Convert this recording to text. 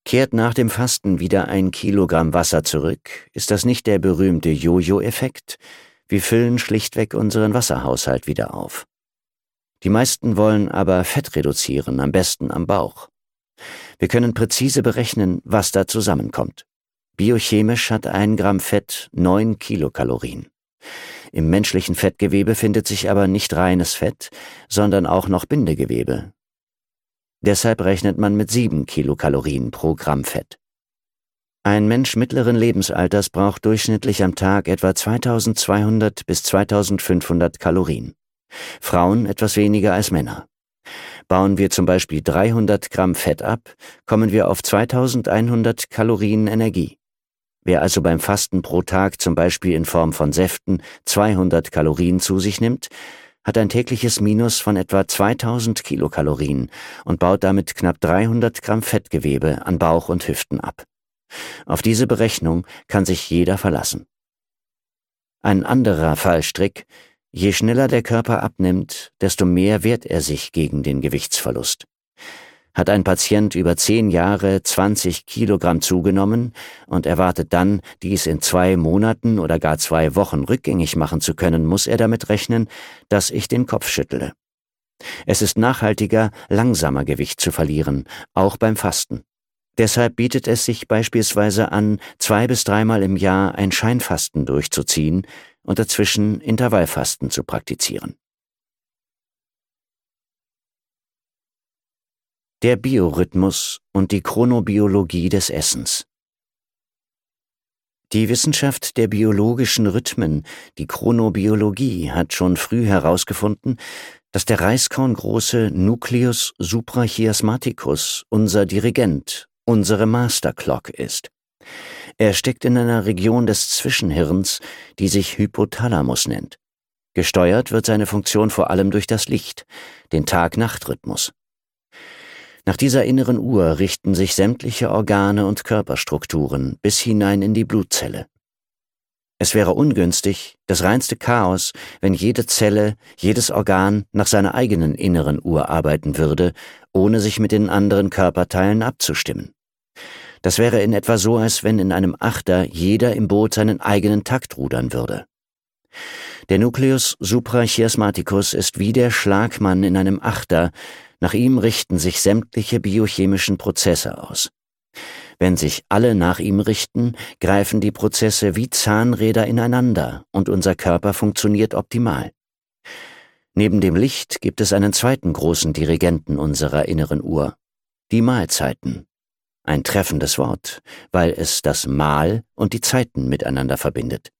Kehrt nach dem Fasten wieder 1 Kilogramm Wasser zurück, ist das nicht der berühmte Jojo-Effekt? Wir füllen schlichtweg unseren Wasserhaushalt wieder auf. Die meisten wollen aber Fett reduzieren, am besten am Bauch. Wir können präzise berechnen, was da zusammenkommt. Biochemisch hat 1 Gramm Fett 9 Kilokalorien. Im menschlichen Fettgewebe findet sich aber nicht reines Fett, sondern auch noch Bindegewebe. Deshalb rechnet man mit 7 Kilokalorien pro Gramm Fett. Ein Mensch mittleren Lebensalters braucht durchschnittlich am Tag etwa 2200 bis 2500 Kalorien. Frauen etwas weniger als Männer. Bauen wir zum Beispiel 300 Gramm Fett ab, kommen wir auf 2100 Kalorien Energie. Wer also beim Fasten pro Tag zum Beispiel in Form von Säften 200 Kalorien zu sich nimmt, hat ein tägliches Minus von etwa 2000 Kilokalorien und baut damit knapp 300 Gramm Fettgewebe an Bauch und Hüften ab. Auf diese Berechnung kann sich jeder verlassen. Ein anderer Fallstrick: Je schneller der Körper abnimmt, desto mehr wehrt er sich gegen den Gewichtsverlust. Hat ein Patient über 10 Jahre 20 Kilogramm zugenommen und erwartet dann, dies in 2 Monaten oder gar 2 Wochen rückgängig machen zu können, muss er damit rechnen, dass ich den Kopf schüttle. Es ist nachhaltiger, langsamer Gewicht zu verlieren, auch beim Fasten. Deshalb bietet es sich beispielsweise an, 2- bis 3-mal im Jahr ein Scheinfasten durchzuziehen und dazwischen Intervallfasten zu praktizieren. Der Biorhythmus und die Chronobiologie des Essens. Die Wissenschaft der biologischen Rhythmen, die Chronobiologie, hat schon früh herausgefunden, dass der reiskorngroße Nucleus suprachiasmaticus unser Dirigent, unsere Master Clock ist. Er steckt in einer Region des Zwischenhirns, die sich Hypothalamus nennt. Gesteuert wird seine Funktion vor allem durch das Licht, den Tag-Nacht-Rhythmus. Nach dieser inneren Uhr richten sich sämtliche Organe und Körperstrukturen bis hinein in die Blutzelle. Es wäre ungünstig, das reinste Chaos, wenn jede Zelle, jedes Organ nach seiner eigenen inneren Uhr arbeiten würde, ohne sich mit den anderen Körperteilen abzustimmen. Das wäre in etwa so, als wenn in einem Achter jeder im Boot seinen eigenen Takt rudern würde. Der Nucleus suprachiasmaticus ist wie der Schlagmann in einem Achter. Nach ihm richten sich sämtliche biochemischen Prozesse aus. Wenn sich alle nach ihm richten, greifen die Prozesse wie Zahnräder ineinander und unser Körper funktioniert optimal. Neben dem Licht gibt es einen zweiten großen Dirigenten unserer inneren Uhr: die Mahlzeiten. Ein treffendes Wort, weil es das Mahl und die Zeiten miteinander verbindet.